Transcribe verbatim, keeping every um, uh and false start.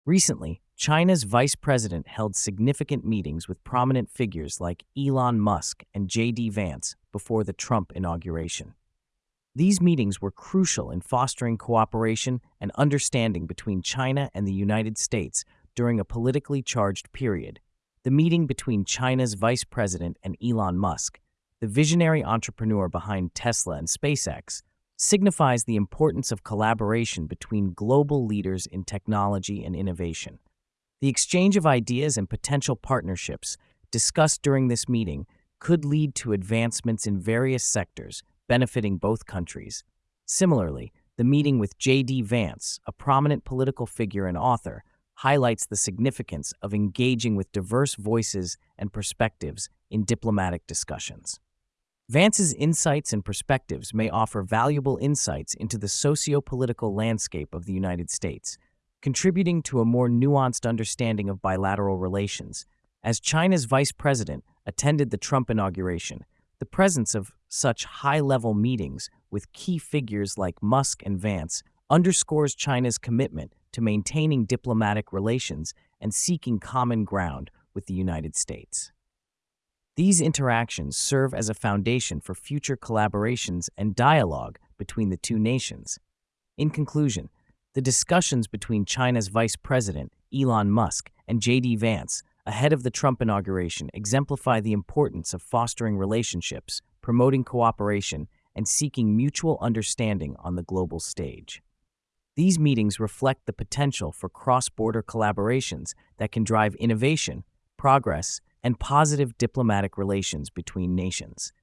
Recently, China's vice president held significant meetings with prominent figures like Elon Musk and J D Vance before the Trump inauguration. These meetings were crucial in fostering cooperation and understanding between China and the United States during a politically charged period. The meeting between China's vice president and Elon Musk, the visionary entrepreneur behind Tesla and SpaceX, signifies the importance of collaboration between global leaders in technology and innovation. The exchange of ideas and potential partnerships discussed during this meeting could lead to advancements in various sectors, benefiting both countries. Similarly, the meeting with J D Vance, a prominent political figure and author, highlights the significance of engaging with diverse voices and perspectives in diplomatic discussions. Vance's insights and perspectives may offer valuable insights into the socio-political landscape of the United States, contributing to a more nuanced understanding of bilateral relations. As China's vice president attended the Trump inauguration, the presence of such high-level meetings with key figures like Musk and Vance underscores China's commitment to maintaining diplomatic relations and seeking common ground with the United States. These interactions serve as a foundation for future collaborations and dialogue between the two nations. In conclusion, the discussions between China's Vice President, Elon Musk, and J D Vance ahead of the Trump inauguration exemplify the importance of fostering relationships, promoting cooperation, and seeking mutual understanding on the global stage. These meetings reflect the potential for cross-border collaborations that can drive innovation, progress, and positive diplomatic relations between nations.